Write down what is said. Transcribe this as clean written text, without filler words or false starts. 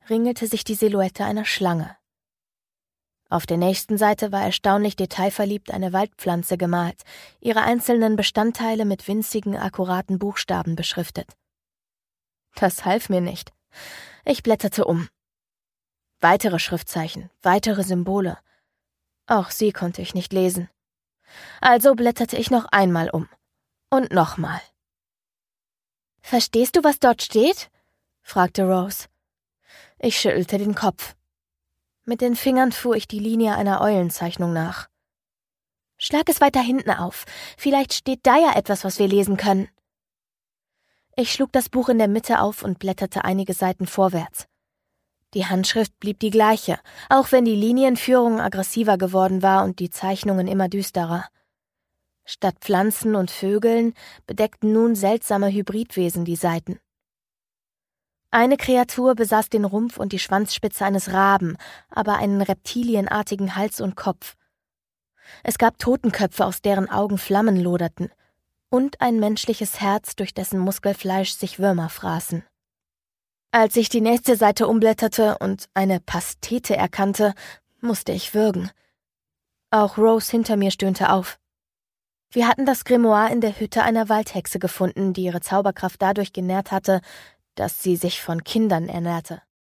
ringelte sich die Silhouette einer Schlange. Auf der nächsten Seite war erstaunlich detailverliebt eine Waldpflanze gemalt, ihre einzelnen Bestandteile mit winzigen, akkuraten Buchstaben beschriftet. Das half mir nicht. Ich blätterte um. Weitere Schriftzeichen, weitere Symbole. Auch sie konnte ich nicht lesen. Also blätterte ich noch einmal um. Und nochmal. »Verstehst du, was dort steht?« fragte Rose. Ich schüttelte den Kopf. Mit den Fingern fuhr ich die Linie einer Eulenzeichnung nach. »Schlag es weiter hinten auf. Vielleicht steht da ja etwas, was wir lesen können.« Ich schlug das Buch in der Mitte auf und blätterte einige Seiten vorwärts. Die Handschrift blieb die gleiche, auch wenn die Linienführung aggressiver geworden war und die Zeichnungen immer düsterer. Statt Pflanzen und Vögeln bedeckten nun seltsame Hybridwesen die Seiten. Eine Kreatur besaß den Rumpf und die Schwanzspitze eines Raben, aber einen reptilienartigen Hals und Kopf. Es gab Totenköpfe, aus deren Augen Flammen loderten, und ein menschliches Herz, durch dessen Muskelfleisch sich Würmer fraßen. Als ich die nächste Seite umblätterte und eine Pastete erkannte, musste ich würgen. Auch Rose hinter mir stöhnte auf. Wir hatten das Grimoire in der Hütte einer Waldhexe gefunden, die ihre Zauberkraft dadurch genährt hatte, dass sie sich von Kindern ernährte.